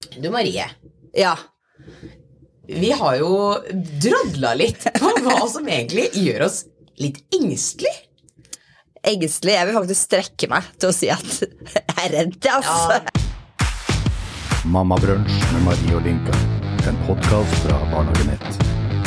Du Marie, Ja. vi har jo drodla litt på hva som egentlig gjør oss litt engstelig. Engstelig. Jeg vil faktisk strekke meg til å si at jeg er redd, altså. Mammabrunch med Marie og Linka. En podcast fra Barnehagenett.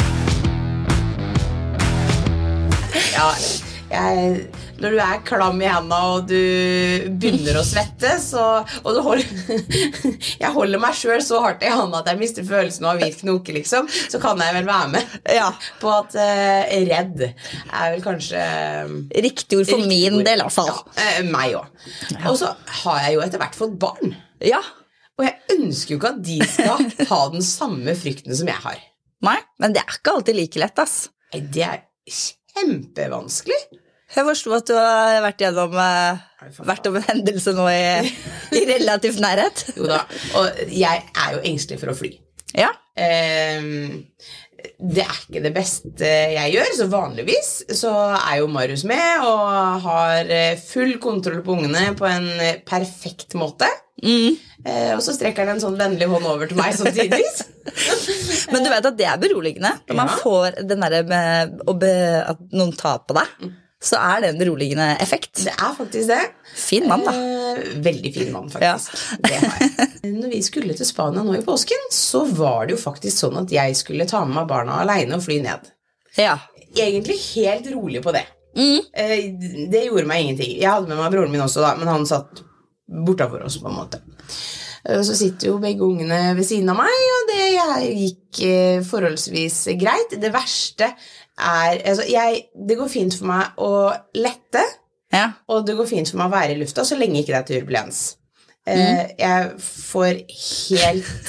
Ja, når du er klam i hendene og du begynner å svette, og du jeg holder meg selv så hardt i hendene at jeg mister følelsen av hvit knoke, liksom, så kan jeg vel være med på at redd er vel kanskje Riktig ord for min del, i hvert fall. Ja, meg også. Ja. Og så har jeg jo etter hvert fått barn. Ja. Og jeg ønsker jo ikke at de skal ha den samme frykten som jeg har. Nei, men det er ikke alltid like lett, ass. Nei, det er kjempevanskelig. Jeg forstod at du har vært om en hendelse nå i relativt nærhet. Jo da, og jeg er jo engstelig for å fly. Ja. Det er ikke det beste jeg gjør, så vanligvis så er jo Marius med og har full kontroll på ungene på en perfekt måte. Og så strekker han en sånn vennlig hånd over til meg samtidig. Men du vet at det er beroligende når man får den der med at noen tar på deg. Så er det en beroligende effekt. Det er faktisk det. Fin mann, da. Veldig fin mann, faktisk. Ja. Det har jeg. Når vi skulle til Spania nå i påsken, så var det jo faktisk sånn at jeg skulle ta med meg barna alene og fly ned. Ja. Egentlig helt rolig på det. Det gjorde meg ingenting. Jeg hadde med meg broren min også da, men han satt bortenfor oss på en måte. Så sitter jo begge ungene ved siden av meg, og det gikk forholdsvis greit. Det verste altså det går fint for meg å lette, og det går fint for meg å være i lufta så lenge ikke det er turbulens. Jeg får helt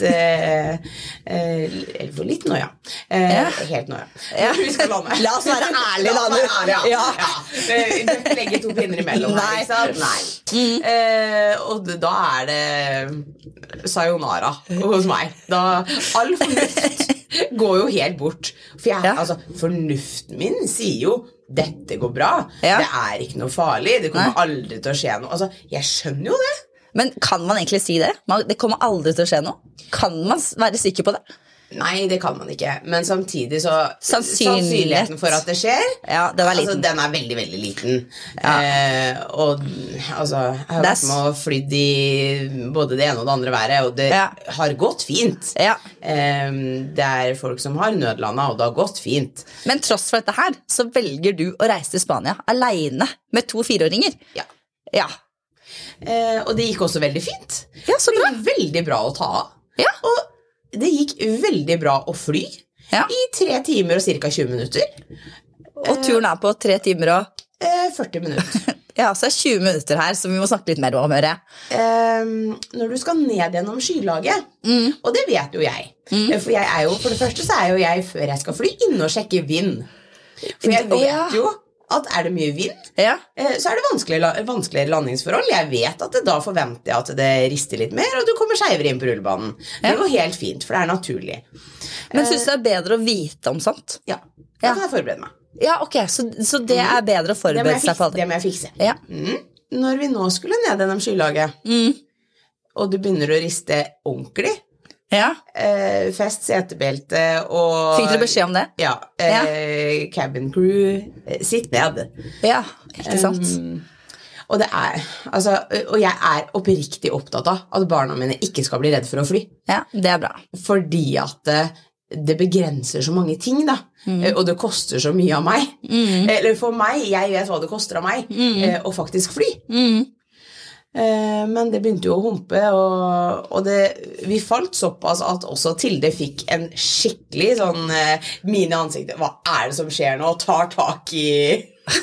eller for litt nå, helt nå, vi skal lande. La oss være ærlige, da. Vi bør legge to pinner imellom her, ikke sant? Nei. Og da er det sayonara hos meg. Da all fornuft går jo helt bort. For altså, fornuften min sier jo dette går bra, det er ikke noe farlig, det kommer aldri til å skje noe. Altså, jeg skjønner jo det. Men kan man egentlig si det? Det kommer aldri til å skje noe. Kan man være sikker på det? Nei, det kan man ikke. Men samtidig så sannsynligheten for at det skjer, det var liten. Altså, den er veldig, veldig liten. Og altså, jeg har vært med og flydd i både det ene og det andre været, og det har gått fint. Det er folk som har nødlandet, og det har gått fint. Men tross for dette her, så velger du å reise til Spania alene med 2 4-åringer. Ja. Og det gikk også veldig fint. Ja, så bra. Det gikk veldig bra å ta av. Og det gikk veldig bra å fly i 3 timer og cirka 20 minutter. Og turen er på 3 timer og 40 minutter. Ja, så er 20 minutter her, som vi må snakke litt mer om, hører jeg. Når du skal ned gjennom skylaget, og det vet jo jeg. For det første så er jo jeg, før jeg skal fly, inne og sjekke vind. For jeg vet jo at er det mye vind, så er det vanskeligere landingsforhold. Jeg vet at da forventer jeg at det rister litt mer, og du kommer skjevere inn på rullebanen. Det går helt fint, for det er naturlig. Men synes du det er bedre å vite om sånt? Ja, da kan jeg forberede meg. Ja, ok, så det er bedre å forberede seg på det. Det må jeg fikse. Når vi nå skulle ned gjennom skylaget, og du begynner å riste ordentlig, fest setebelte og fikk dere beskjed om det? Ja, cabin crew, sitt ned. Ja, ikke sant? Og det altså, og jeg er oppriktig opptatt av at barna mine ikke skal bli redde for å fly. Ja, det er bra. Fordi at det begrenser så mange ting da, og det koster så mye av meg. Eller for meg, jeg vet hva det koster av meg å faktisk fly. Men det begynte jo å humpe, og vi falt såpass at også Tilde fikk en skikkelig sånn mine ansikter. Hva er det som skjer nå? Tar tak i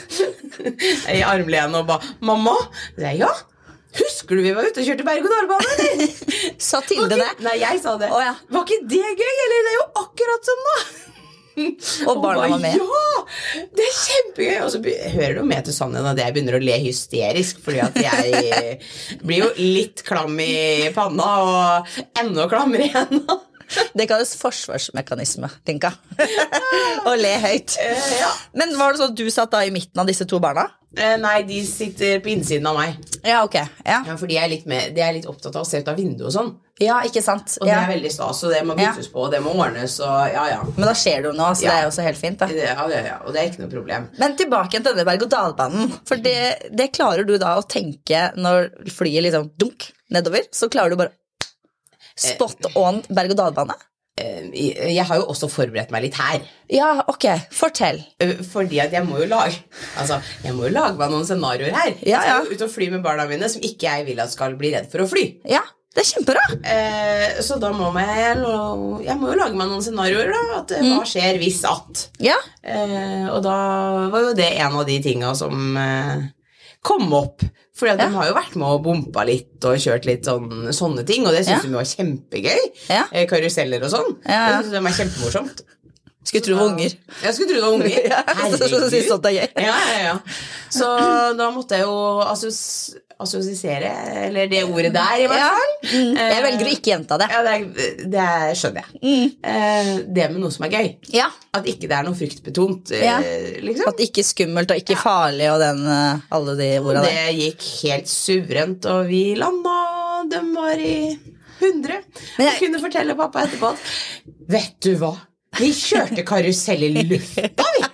armlenen og bare, mamma? Ja, husker du vi var ute og kjørte berg-og-dal-bane, eller? Sa Tilde det? Nei, jeg sa det. Var ikke det gøy, eller? Det er jo akkurat som nå. Og barna var med. Ja, det er kjempegøy. Og så hører du med til sannheten at jeg begynner å le hysterisk, fordi at jeg blir jo litt klam i panna og enda klammere igjen. Det kalles forsvarsmekanisme, Tinka. Og le høyt. Ja. Men var det sånn at du satt da i midten av disse to barna? Nei, de sitter på innsiden av meg. Ja, ok. Ja, Ja, for de er litt opptatt av å se ut av vinduet og sånn. ja ikke sant? Og det Ja. er veldig stas, og det må byttes på, og det må ordnes, og ja. Men da skjer det jo noe, så det er jo også helt fint da. Ja, og det er ikke noe problem. Men tilbake til denne berg-og-dal-banen. For det klarer du da å tenke når flyet liksom dunk nedover, så klarer du bare spot on berg-og-dal-bane. Jeg har jo også forberedt meg litt her. Ja, ok, fortell. Fordi at jeg må jo lage meg noen scenarioer her. Ja, ja. Jeg skal jo ut og fly med barna mine som ikke jeg vil at skal bli redd for å fly. Ja, det er kjempebra. Så da må jeg må jo lage meg noen scenarioer da, at hva skjer hvis at. Ja. Og da var jo det en av de tingene som kom opp. Fordi at de har jo vært med og bompa litt og kjørt litt sånne ting, og det synes de var kjempegøy. Ja. Karuseller og sånn. Ja. Jeg synes det var kjempemorsomt. Skulle tro det var unger. Jeg skulle tro det var unger. Ja, så synes sånt er gøy. Ja. Så da måtte jeg jo assosisere, eller det ordet der i hvert fall. Jeg velger å ikke gjenta det. Ja, det skjønner jeg. Det med noe som er gøy. Ja. At ikke det er noe fryktbetont, liksom. At ikke skummelt og ikke farlig og alle de ordene der. Det gikk helt suverent, og vi landet, de var i 100. Jeg kunne fortelle pappa etterpå at, vet du hva? Vi kjørte karusell i lufta, vi.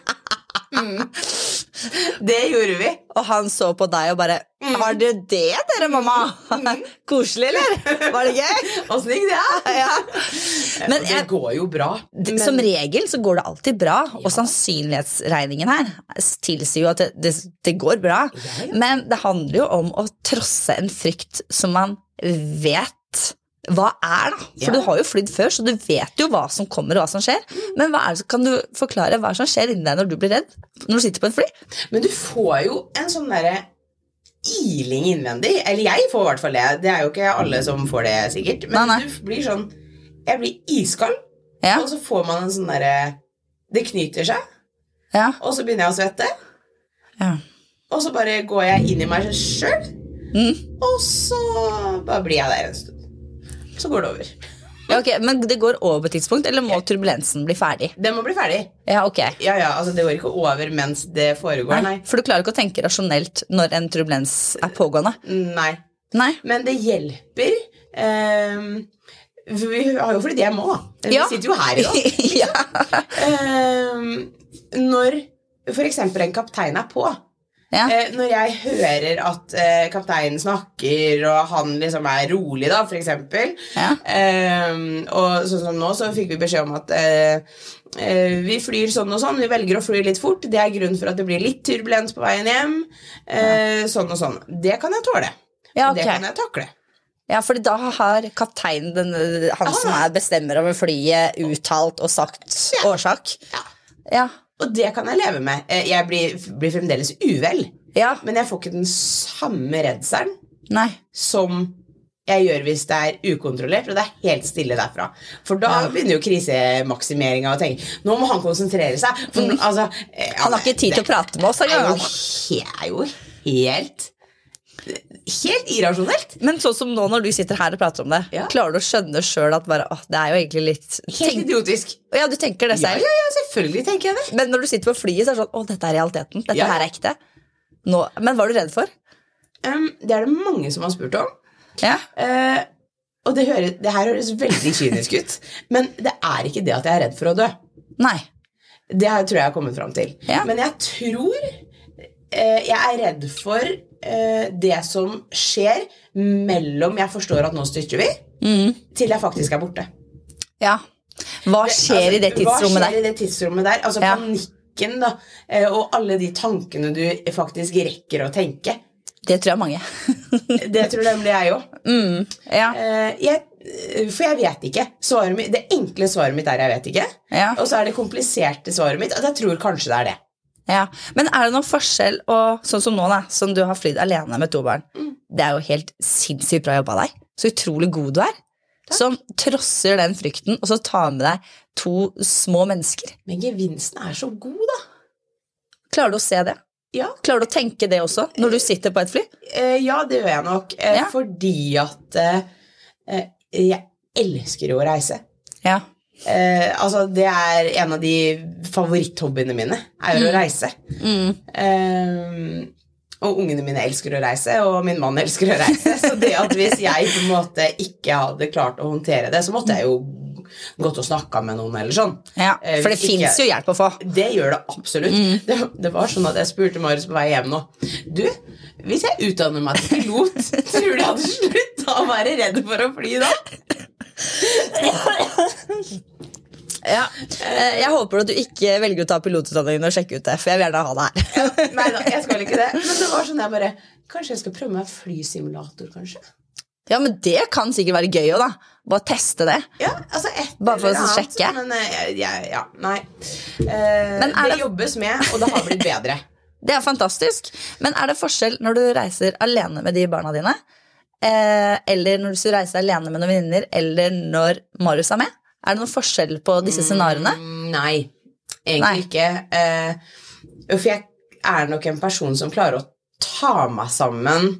Det gjorde vi. Og han så på deg og bare, har du det dere, mamma? Koselig, eller? Var det gøy? Hvordan gikk det? Ja. Men det går jo bra. Som regel så går det alltid bra, og sannsynlighetsregningen her tilsier jo at det går bra. Men det handler jo om å trosse en frykt som man vet hva er da? For du har jo flydd før, så du vet jo hva som kommer og hva som skjer. Men kan du forklare hva som skjer inni deg når du blir redd? Når du sitter på en fly? Men du får jo en sånn derre iling innvendig. Eller jeg får i hvert fall det. Det er jo ikke alle som får det sikkert. Men nei. Du blir sånn, jeg blir iskald, og så får man en sånn derre, det knyter seg, og så begynner jeg å svette. Og så bare går jeg inn i meg selv, og så bare blir jeg der en stund. Så går det over. Ja, ok, men det går over på tidspunkt, eller må turbulensen bli ferdig? Den må bli ferdig. Ja, ok. Ja, altså det går ikke over mens det foregår, nei. For du klarer ikke å tenke rasjonelt når en turbulens er pågående? Nei. Men det hjelper. Vi har jo flyttet hjem også. Vi sitter jo her i dag. Når for eksempel en kaptein er på, når jeg hører at kapteinen snakker og han liksom er rolig da, for eksempel, og sånn som nå så fikk vi beskjed om at vi flyr sånn og sånn, vi velger å fly litt fort, det er grunnen for at det blir litt turbulens på veien hjem, sånn og sånn. Det kan jeg tåle. Det kan jeg takle. Ja, fordi da har kapteinen, han som bestemmer over flyet, uttalt og sagt årsak. Ja. Og det kan jeg leve med. Jeg blir fremdeles uvel, men jeg får ikke den samme redselen som jeg gjør hvis det er ukontrollert, og det er helt stille derfra. For da begynner jo krisemaksimeringen å tenke, nå må han konsentrere seg. For, altså, han har ikke tid til å prate med oss. Det er jo helt irrasjonelt. Men sånn som nå når du sitter her og prater om det, klarer du å skjønne selv at bare, det er jo egentlig litt helt idiotisk. Ja, du tenker det selv. Ja, selvfølgelig tenker jeg det. Men når du sitter på flyet så er det sånn, dette er realiteten, dette her er ekte nå. Men hva er du redd for? Det er det mange som har spurt om. Og det her høres veldig kynisk ut, men det er ikke det at jeg er redd for å dø. Nei. Det her tror jeg har kommet frem til. Men jeg tror jeg er redd for det som skjer mellom jeg forstår at nå styrter vi, til jeg faktisk er borte. Ja. Hva skjer i det tidsrommet der? Hva skjer i det tidsrommet der? Altså panikken da, og alle de tankene du faktisk rekker å tenke. Det tror jeg mange. Det tror nemlig jeg også. For jeg vet ikke. Det enkle svaret mitt er jeg vet ikke. Og så er det kompliserte svaret mitt at jeg tror kanskje det er det. Ja, men er det noen forskjell, og sånn som nå da, som du har flydd alene med 2 barn, det er jo helt sinnssykt bra jobbet av deg, så utrolig god du er, som trosser den frykten, og så tar med deg 2 små mennesker. Men gevinsten er så god da. Klarer du å se det? Ja. Klarer du å tenke det også, når du sitter på et fly? Ja, det gjør jeg nok, fordi at jeg elsker jo å reise. Ja. Altså, det en av de favoritthobbyene mine, å reise. Og ungene mine elsker å reise, og min mann elsker å reise. Så det at hvis jeg på en måte ikke hadde klart å håndtere det, så måtte jeg jo gått og snakket med noen eller sånn. Ja, for det finnes jo hjelp å få. Det gjør det absolutt. Det var sånn at jeg spurte Marius på vei hjem nå. Du, hvis jeg utdanner meg til pilot, tror du jeg hadde sluttet å være redd for å fly da? Ja, jeg håper at du ikke velger å ta pilotutdanningen og sjekke ut det, for jeg vil gjerne ha det her. Neida, jeg skal ikke det. Men det var sånn jeg bare, kanskje jeg skal prøve meg flysimulator, kanskje? Ja, men det kan sikkert være gøy også da. Bare teste det. Ja, altså bare for å sjekke. Men nei. Det jobbes med, og det har blitt bedre. Det fantastisk. Men det forskjell når du reiser alene med de barna dine, eller når du reiser alene med noen venninner, eller når Marius med? Det noen forskjell på disse scenariene? Nei, egentlig ikke. For jeg nok en person som klarer å ta meg sammen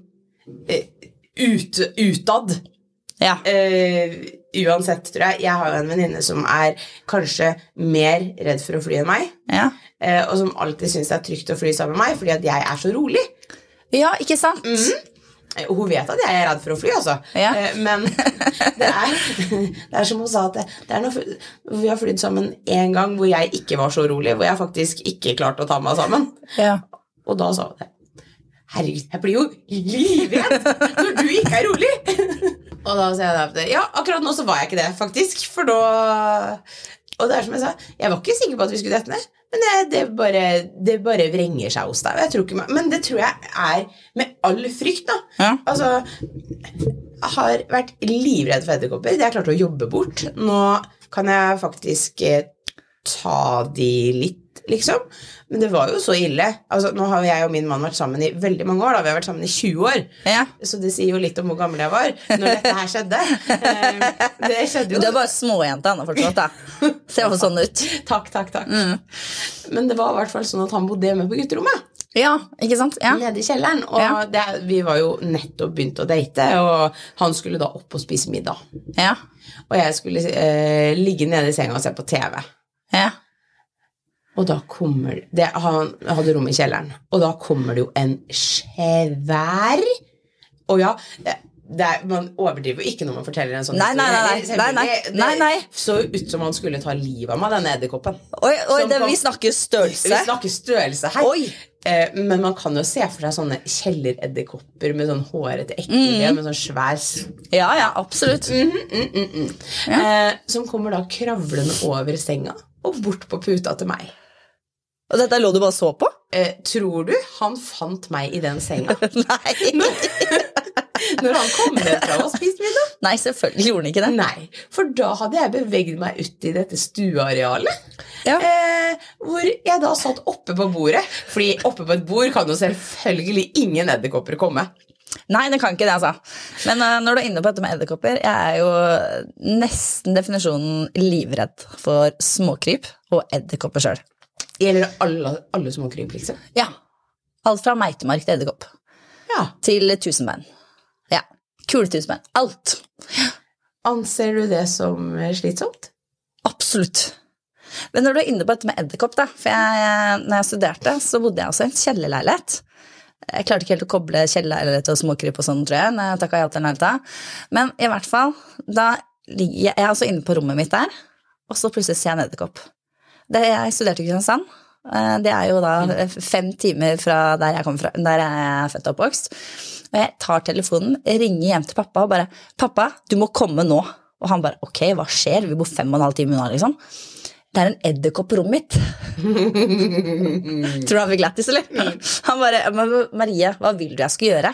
utad. Ja. Uansett, tror jeg. Jeg har jo en venninne som kanskje mer redd for å fly enn meg. Ja. Og som alltid synes det trygt å fly sammen med meg, fordi at jeg så rolig. Ja, ikke sant? Hun vet at jeg redd for å fly, altså. Ja. Men det som hun sa, at vi har flydd sammen en gang hvor jeg ikke var så rolig, hvor jeg faktisk ikke klarte å ta meg sammen. Ja. Og da sa hun det. Herregud, jeg blir jo livredd når du ikke rolig. Og da sa jeg det. Ja, akkurat nå så var jeg ikke det, faktisk. For da... Og det som jeg sa, jeg var ikke sikker på at vi skulle dette ned. Men det bare vrenger seg hos deg. Jeg tror ikke, men det tror jeg med all frykt da. Ja. Altså, jeg har vært livredd for edderkopper. Det har jeg klart å jobbe bort. Nå kan jeg faktisk ta de litt, liksom. Men det var jo så ille. Altså, nå har jeg og min mann vært sammen i veldig mange år da. Vi har vært sammen i 20 år. Ja. Så det sier jo litt om hvor gammel jeg var når dette her skjedde. Det skjedde jo. Du bare småjente, Anna, fortsatt da. Ser jo sånn ut. Takk. Men det var i hvert fall sånn at han bodde hjemme på gutterommet. Ja, ikke sant? Ja. Nede i kjelleren. Og vi var jo nettopp begynt å date, og han skulle da opp og spise middag. Ja. Og jeg skulle ligge nede i senga og se på TV. Ja. Og da kommer han hadde rom i kjelleren, og da kommer det jo en svær, og ja, man overdriver jo ikke når man forteller en sånn Nei. Så ut som han skulle ta livet av meg, denne edderkoppen. Oi, vi snakker størrelse. Vi snakker størrelse her. Oi. Men man kan jo se for seg sånne kjelleredderkopper med sånn hårete ekkelben, med sånn svær... Ja, absolutt. Som kommer da kravlende over senga, og bort på puta til meg. Og dette lå du bare så på? Tror du han fant meg i den senga? Nei. Når han kom ned fra og spiste middag? Nei, selvfølgelig gjorde han ikke det. Nei, for da hadde jeg beveget meg ut i dette stuearealet. Ja. Hvor jeg da satt oppe på bordet. Fordi oppe på et bord kan jo selvfølgelig ingen edderkopper komme. Nei, det kan ikke det, altså. Men når du inne på dette med edderkopper, jeg jo nesten definisjonen livredd for småkryp og edderkopper selv. Gjelder det alle småkryp, liksom? Ja. Alt fra meitemark til edderkopp. Ja. Til tusenbein. Ja. Kuletusenbein. Alt. Anser du det som slitsomt? Absolutt. Men når du inne på dette med edderkopp da, for når jeg studerte, så bodde jeg også i en kjellerleilighet. Jeg klarte ikke helt å koble kjellerleilighet og småkryp og sånn, tror jeg, når jeg takket ja til en leilighet. Men i hvert fall, da ligger jeg altså inne på rommet mitt der, og så plutselig ser jeg en edderkopp. Jeg studerte i Kristiansand. Det jo da 5 timer fra der jeg kommer fra, der jeg født og oppvokst. Og jeg tar telefonen, ringer hjem til pappa og bare, pappa, du må komme nå. Og han bare, ok, hva skjer? Vi bor 5,5 timer unna, liksom. Det en edderkopp på rommet mitt. Tror du han fikk lættis, eller? Han bare, Marie, hva vil du jeg skal gjøre?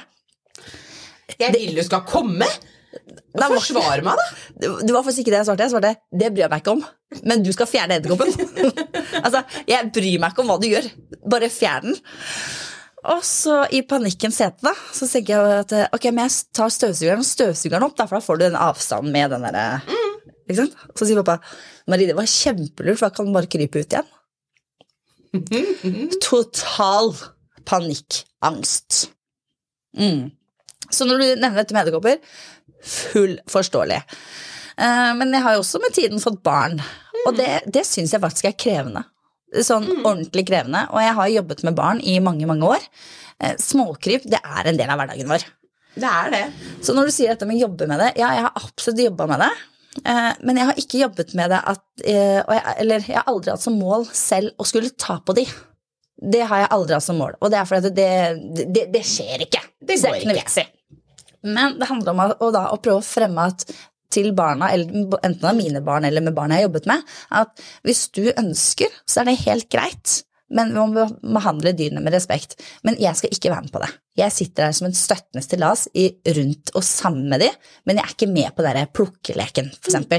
Jeg vil du skal komme? Forsvar meg da. Det var faktisk ikke det jeg svarte. Det bryr jeg meg ikke om. Men du skal fjerne edderkoppen. Altså, jeg bryr meg ikke om hva du gjør. Bare fjern den. Og så i panikken sete da, så tenker jeg at ok, men jeg tar støvsugeren opp da, for da får du den avstanden med den der, ikke sant? Så sier pappa, Marie, det var kjempelurt, for da kan du bare krype ut igjen. Total panikk, angst. Så når du nevner dette med edderkopper, full forståelig. Men jeg har jo også med tiden fått barn, og det synes jeg faktisk krevende. Sånn ordentlig krevende, og jeg har jobbet med barn i mange, mange år. Småkryp, det en del av hverdagen vår. Det det. Så når du sier dette med å jobbe med det, ja, jeg har absolutt jobbet med det, men jeg har ikke jobbet med det jeg har aldri hatt som mål selv å skulle ta på de. Det har jeg aldri hatt som mål, og det fordi det skjer ikke. Det går ikke noe vits i. Men det handler om å prøve å fremme at til barna, eller enten av mine barn eller med barna jeg har jobbet med, at hvis du ønsker, så det helt greit, men vi må behandle dyrene med respekt. Men jeg skal ikke være med på det. Jeg sitter der som en støttende stillas rundt og sammen med de, men jeg ikke med på denne plukkeleken, for eksempel.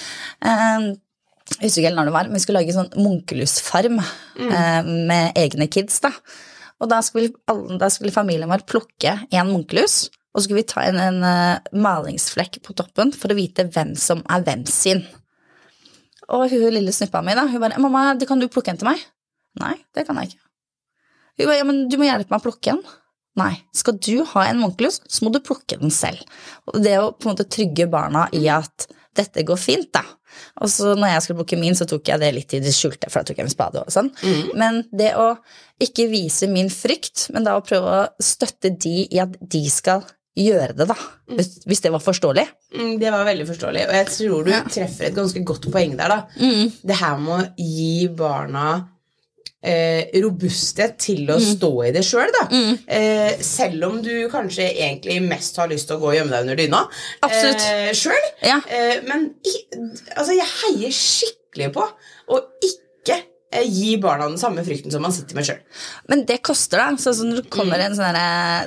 Jeg husker ikke når det var, men vi skulle lage sånn munkelusfarm med egne kids, da. Og da skulle familien vår plukke en munkelus, og så skulle vi ta en malingsflekk på toppen for å vite hvem som hvem sin. Og hun lille snuppa mi da, hun bare, mamma, kan du plukke en til meg? Nei, det kan jeg ikke. Hun bare, ja, men du må hjelpe meg å plukke en. Nei, skal du ha en munkelus, så må du plukke den selv. Og det å på en måte trygge barna i at dette går fint da. Og så når jeg skulle plukke min, så tok jeg det litt i det skjulte, for da tok jeg en spade og sånn. Men det å ikke vise min frykt, men da å prøve å støtte de i at de skal gjøre det da, hvis det var forståelig. Det var veldig forståelig, og jeg tror du treffer et ganske godt poeng der da. Det her med å gi barna robusthet til å stå i det selv da. Selv om du kanskje egentlig mest har lyst til å gå og gjemme deg under dyna. Absolutt. Selv. Ja. Men altså, jeg heier skikkelig på å ikke gi barna den samme frykten som man sitter med selv. Men det koster da, sånn som når du kommer en sånn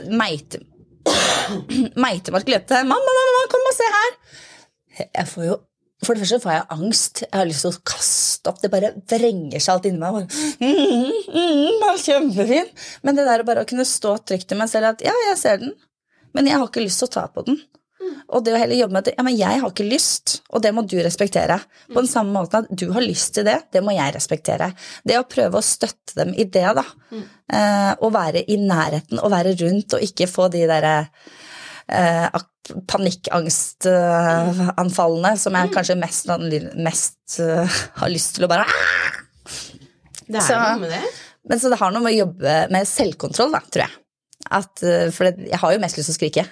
meitemark løpte, mamma, kom og se her. For det første får jeg angst. Jeg har lyst til å kaste opp. Det bare vrenger seg alt inni meg. Det kjempefin. Men det der bare å kunne stå trygt til meg selv at ja, jeg ser den, men jeg har ikke lyst til å ta på den. Og det å heller jobbe med at ja, men jeg har ikke lyst, og det må du respektere. På den samme måten at du har lyst til det, det må jeg respektere. Det å prøve å støtte dem i det da, og være i nærheten, og være rundt, og ikke få de der panikkangstanfallene som jeg kanskje mest har lyst til å bare Det noe med det. Men så det har noe med å jobbe med selvkontroll da, tror jeg. For jeg har jo mest lyst til å skrike.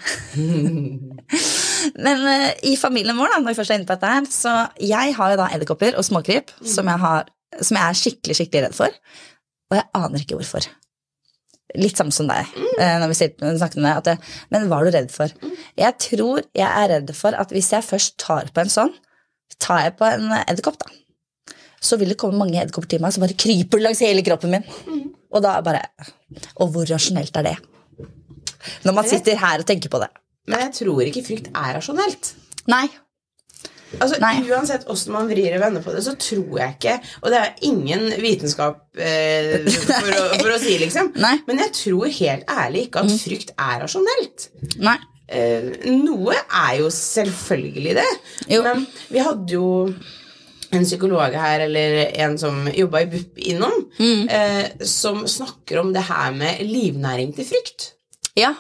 Men i familien vår da, når vi først inne på dette her, så jeg har jo da edderkopper og småkryp som jeg skikkelig, skikkelig redd for, og jeg aner ikke hvorfor. Litt samme som deg, når vi snakket med deg, men hva du redd for? Jeg tror jeg redd for at hvis jeg først tar på en sånn, tar jeg på en edderkopp da, så vil det komme mange edderkopper til meg som bare kryper langs hele kroppen min. Og da bare, og hvor rasjonelt det? Når man sitter her og tenker på det. Men jeg tror ikke frykt rasjonelt. Nei. Altså, uansett hvordan man vrir og vender på det, så tror jeg ikke, og det ingen vitenskap for å si liksom, men jeg tror helt ærlig ikke at frykt rasjonelt. Nei. Noe jo selvfølgelig det, men vi hadde jo en psykolog her, eller en som jobbet i BUP innom, som snakker om det her med livnæring til frykt. Ja.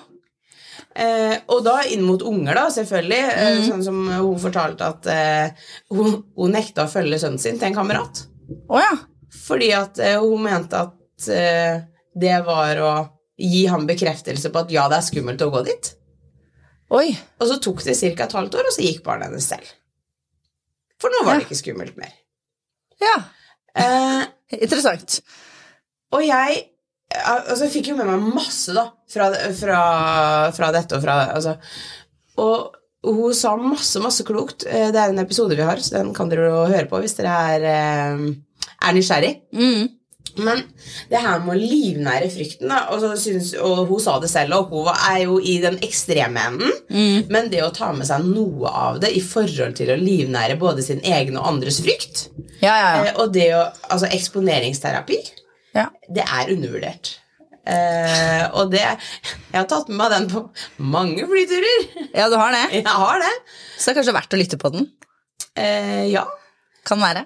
Og da inn mot unger da, selvfølgelig, sånn som hun fortalte at hun nekta å følge sønnen sin til en kamerat. Ja. Fordi at hun mente at det var å gi ham bekreftelse på at ja, det skummelt å gå dit. Oi. Og så tok det cirka et halvt år, og så gikk barnet hennes selv. For nå var det ikke skummelt mer. Ja. Interessant. Og jeg fikk jo med meg masse da fra dette og fra altså, og hun sa masse klokt. Det en episode vi har, så den kan dere jo høre på hvis dere nysgjerrig. Men det her med å livnære frykten da, og hun sa det selv, og hun jo i den ekstreme enden, men det å ta med seg noe av det i forhold til å livnære både sin egen og andres frykt, og det å, altså eksponeringsterapi, det undervurdert. Og det, jeg har tatt med meg den på mange flyturer. Ja, du har det? Jeg har det. Så det verdt å lytte på den? Ja. Kan være.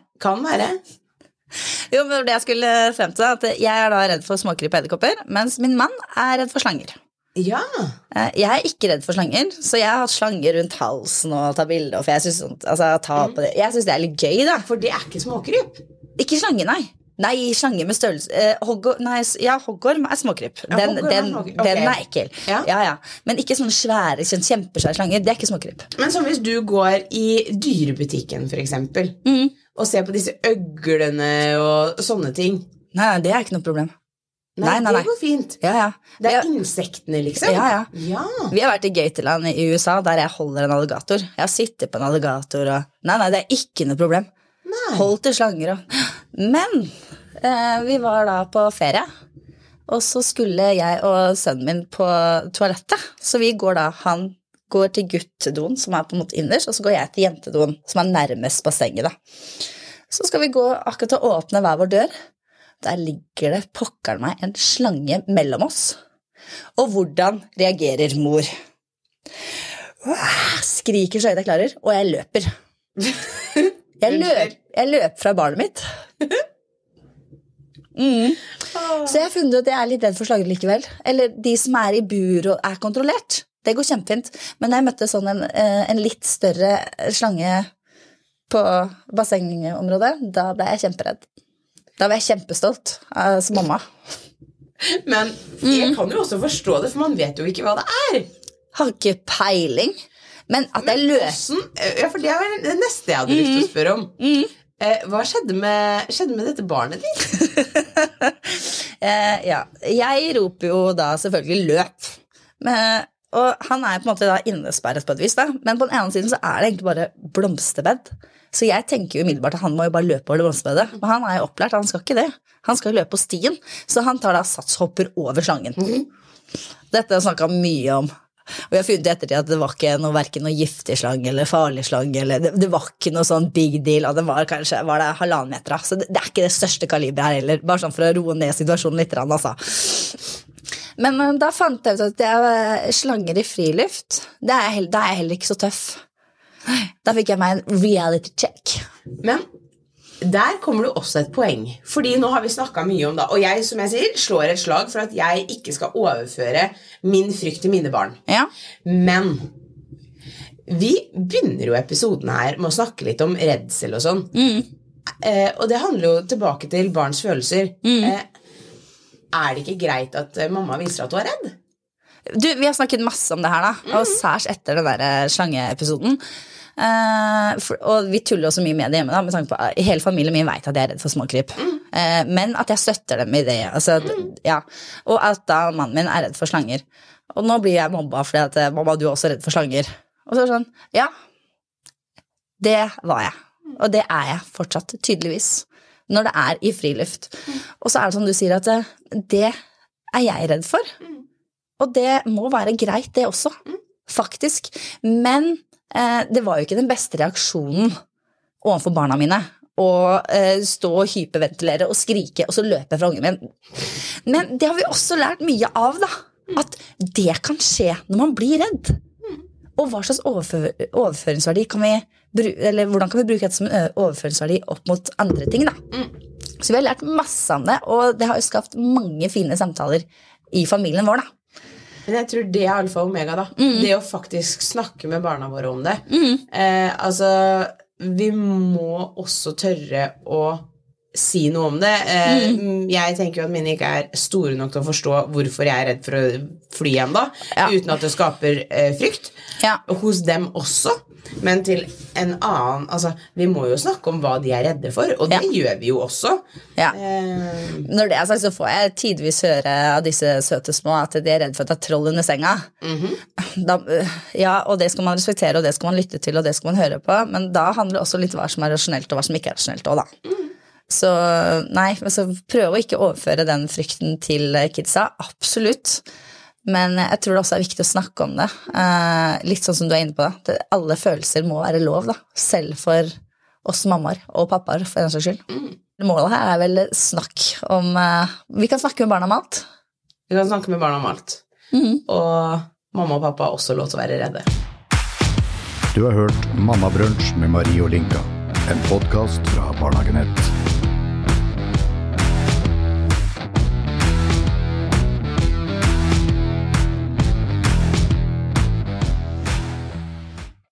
Jo, men det jeg skulle frem til, at jeg da redd for småkryp og edderkopper, mens min mann redd for slanger. Ja. Jeg ikke redd for slanger, så jeg har hatt slanger rundt halsen og ta bilder, for jeg synes, på det. Jeg synes det litt gøy, da. For det ikke småkryp? Ikke slanger, nei. Nei, slanger med størrelse hoggorm småkryp. Den ekkel. Ja. Men ikke sånne svære, kjempesvære slanger. Det ikke småkryp. Men som hvis du går i dyrebutikken for eksempel og ser på disse øglene og sånne ting. Nei, det ikke noe problem. Nei. Det går fint. Ja. Det insektene liksom. Ja. Vi har vært i Gatorland i USA der jeg holder en alligator. Jeg har sittet på en alligator og... Nei, det ikke noe problem. Hold til slanger og... Men vi var da på ferie, og så skulle jeg og sønnen min på toalettet. Så vi går da, han går til guttedoen, som på en måte innerst, og så går jeg til jentedoen, som nærmest bassenget da. Så skal vi gå akkurat og åpne hver vår dør. Der ligger det pokker meg en slange mellom oss. Og hvordan reagerer mor? Skriker så høyt jeg klarer, og jeg løper. Jeg løp fra barnet mitt. Så jeg har funnet at jeg litt redd for slanger likevel. Eller de som i bur og kontrollert. Det går kjempefint. Men når jeg møtte sånn en litt større slange på bassengområdet, da ble jeg kjemperedd. Da var jeg kjempestolt som mamma. Men jeg kan jo også forstå det, for man vet jo ikke hva det Har ikke peiling. Men at jeg løper... Ja, for det var det neste jeg hadde lyst til å spørre om. Hva skjedde med dette barnet ditt? Jeg roper jo da selvfølgelig løp. Og han på en måte da innesperret på et vis da. Men på den ene siden så det egentlig bare blomsterbed. Så jeg tenker jo umiddelbart at han må jo bare løpe over det blomsterbedet. Men han jo opplært, han skal ikke det. Han skal løpe på stien. Så han tar da satshopper over slangen. Dette har jeg snakket mye om. Og jeg har funnet etter at det var ikke noe, hverken noe giftig slang eller farlig slang, eller det var ikke noe sånn big deal, og det var kanskje 1,5 meter, så det ikke det største kaliberet her heller, bare sånn for å roe ned situasjonen litt, altså. Men da fant jeg ut at det slanger i friluft, da jeg heller ikke så tøff. Da fikk jeg meg en reality check. Men der kommer det også et poeng, fordi nå har vi snakket mye om det, og jeg, som jeg sier, slår et slag for at jeg ikke skal overføre min frykt til mine barn. Ja. Men vi begynner jo episoden her med å snakke litt om redsel og sånn. Og det handler jo tilbake til barns følelser. Det ikke greit at mamma viser at du redd? Du, vi har snakket masse om det her da, og særs etter den der slangeepisoden. Og vi tuller også mye med det hjemme da, med tanke på hele familien min vet at jeg redd for småkryp, men at jeg støtter dem i det altså, ja. Og at da mannen min redd for slanger, og nå blir jeg mobba fordi at mamma, du også redd for slanger, og så sånn, ja, det var jeg, og det jeg fortsatt tydeligvis når det i friluft, og så det som du sier at det jeg redd for, og det må være greit det også, faktisk, men det var jo ikke den beste reaksjonen overfor barna mine å stå og hyperventilere og skrike og så løpe fra ungen min. Men det har vi også lært mye av da, at det kan skje når man blir redd. Og hva slags overføringsverdi kan vi eller hvordan kan vi bruke det som en overføringsverdi opp mot andre ting da. Så vi har lært masse om det, og det har jo skapt mange fine samtaler i familien vår da. Men jeg tror det alfa og omega da. Det å faktisk snakke med barna våre om det. Altså, vi må også tørre å si noe om det. Jeg tenker jo at mine ikke store nok til å forstå hvorfor jeg redd for å fly hjem da, uten at det skaper frykt. Hos dem også. Men til en annen, altså, vi må jo snakke om hva de redde for, og det gjør vi jo også. Når det sagt, så får jeg tidvis høre av disse søte små at de redd for at det troll under senga. Da, og det skal man respektere, og det skal man lytte til, og det skal man høre på, men da handler det også litt hva som rasjonelt, og hva som ikke rasjonelt også da. Så nei, altså, prøv å ikke overføre den frykten til kidsa, absolutt. Men jeg tror det også viktig å snakke om det. Litt sånn som du inne på det. Alle følelser må være lov da, selv for oss mammaer og pappaer for en saks skyld. Målet her vel snakk om, vi kan snakke med barna om alt. Vi kan snakke med barna om alt. Og mamma og pappa har også lov til å være redde. Du har hørt Mamma Brunch med Marie og Linka, en podcast fra Barnehagen Nett.